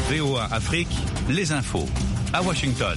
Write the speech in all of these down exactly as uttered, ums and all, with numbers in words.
V O A Afrique, les infos. À Washington.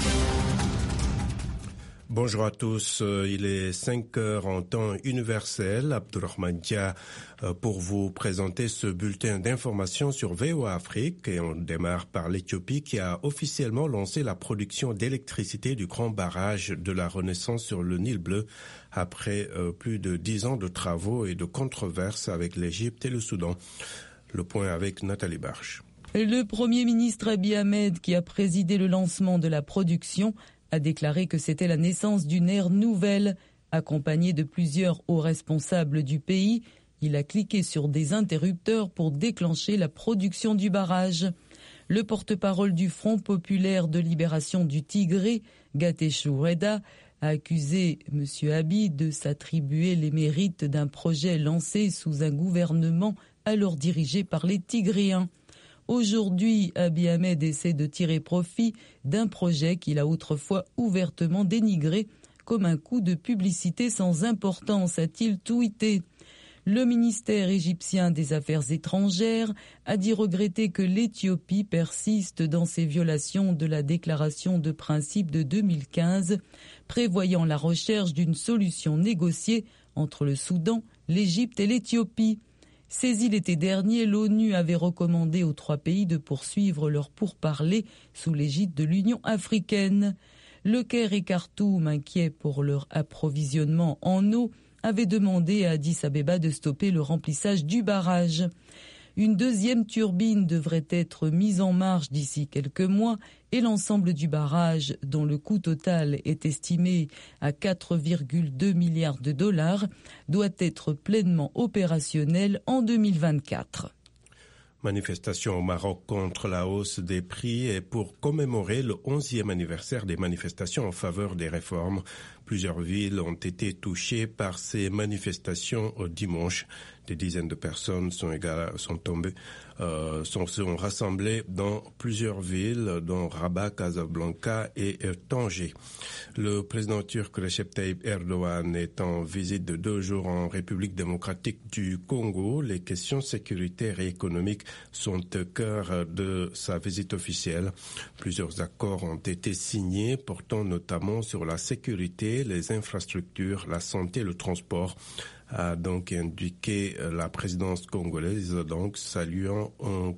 Bonjour à tous, il est cinq heures en temps universel. Abdourahmane Dia pour vous présenter ce bulletin d'information sur V O A Afrique. Et on démarre par l'Éthiopie qui a officiellement lancé la production d'électricité du grand barrage de la Renaissance sur le Nil Bleu après euh, plus de dix ans de travaux et de controverses avec l'Égypte et le Soudan. Le point avec Nathalie Barche. Le Premier ministre Abiy Ahmed, qui a présidé le lancement de la production, a déclaré que c'était la naissance d'une ère nouvelle. Accompagné de plusieurs hauts responsables du pays, il a cliqué sur des interrupteurs pour déclencher la production du barrage. Le porte-parole du Front populaire de libération du Tigré, Getachew Reda, a accusé M. Abiy de s'attribuer les mérites d'un projet lancé sous un gouvernement alors dirigé par les Tigréens. Aujourd'hui, Abiy Ahmed essaie de tirer profit d'un projet qu'il a autrefois ouvertement dénigré comme un coup de publicité sans importance, a-t-il tweeté. Le ministère égyptien des Affaires étrangères a dit regretter que l'Éthiopie persiste dans ses violations de la déclaration de principe de deux mille quinze, prévoyant la recherche d'une solution négociée entre le Soudan, l'Égypte et l'Éthiopie. Saisi l'été dernier, l'ONU avait recommandé aux trois pays de poursuivre leurs pourparlers sous l'égide de l'Union africaine. Le Caire et Khartoum, inquiets pour leur approvisionnement en eau, avaient demandé à Addis Abeba de stopper le remplissage du barrage. Une deuxième turbine devrait être mise en marche d'ici quelques mois et l'ensemble du barrage, dont le coût total est estimé à quatre virgule deux milliards de dollars, doit être pleinement opérationnel en deux mille vingt-quatre. Manifestation au Maroc contre la hausse des prix et pour commémorer le onzième anniversaire des manifestations en faveur des réformes. Plusieurs villes ont été touchées par ces manifestations au dimanche. Des dizaines de personnes sont, égales, sont tombées, euh, sont, sont rassemblées dans plusieurs villes, dont Rabat, Casablanca et euh, Tanger. Le président turc Recep Tayyip Erdogan est en visite de deux jours en République démocratique du Congo. Les questions sécuritaires et économiques sont au cœur de sa visite officielle. Plusieurs accords ont été signés portant notamment sur la sécurité, les infrastructures, la santé, le transport, a donc indiqué la présidence congolaise, donc saluant un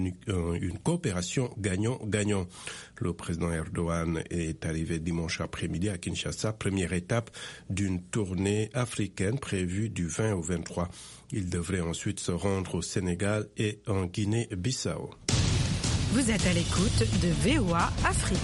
une coopération gagnant-gagnant. Le président Erdogan est arrivé dimanche après-midi à Kinshasa, première étape d'une tournée africaine prévue du vingt au vingt-trois. Il devrait ensuite se rendre au Sénégal et en Guinée-Bissau. Vous êtes à l'écoute de V O A Afrique.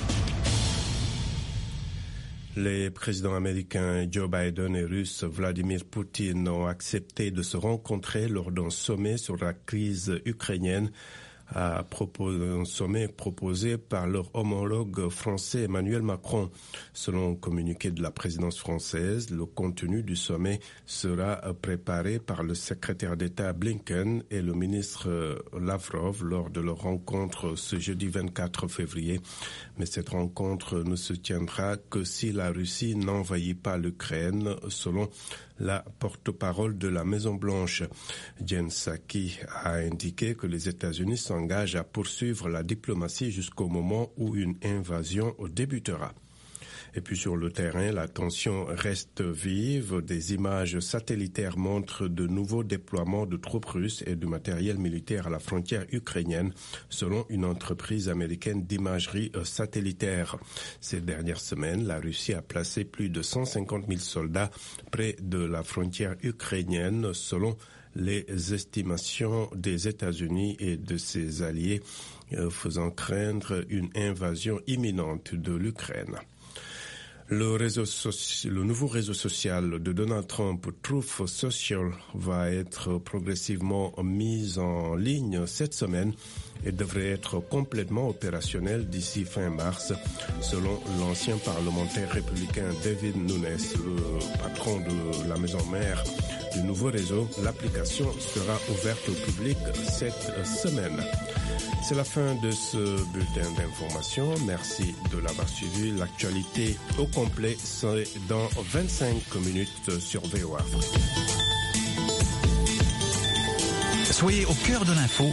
Les présidents américains Joe Biden et russe Vladimir Poutine ont accepté de se rencontrer lors d'un sommet sur la crise ukrainienne, à propos d'un sommet proposé par leur homologue français Emmanuel Macron. Selon un communiqué de la présidence française, le contenu du sommet sera préparé par le secrétaire d'État Blinken et le ministre Lavrov lors de leur rencontre ce jeudi vingt-quatre février. Mais cette rencontre ne se tiendra que si la Russie n'envahit pas l'Ukraine, selon la porte-parole de la Maison-Blanche. Jen Psaki a indiqué que les États-Unis s'engagent à poursuivre la diplomatie jusqu'au moment où une invasion débutera. Et puis sur le terrain, la tension reste vive. Des images satellitaires montrent de nouveaux déploiements de troupes russes et de matériel militaire à la frontière ukrainienne, selon une entreprise américaine d'imagerie satellitaire. Ces dernières semaines, la Russie a placé plus de cent cinquante mille soldats près de la frontière ukrainienne, selon les estimations des États-Unis et de ses alliés, faisant craindre une invasion imminente de l'Ukraine. Le, réseau soci... le nouveau réseau social de Donald Trump, Truth Social, va être progressivement mis en ligne cette semaine et devrait être complètement opérationnel d'ici fin mars, selon l'ancien parlementaire républicain David Nunes, le patron de la maison mère du nouveau réseau. L'application sera ouverte au public cette semaine. C'est la fin de ce bulletin d'information. Merci de l'avoir suivi. L'actualité au complet, c'est dans vingt-cinq minutes sur V O A Afrique. Soyez au cœur de l'info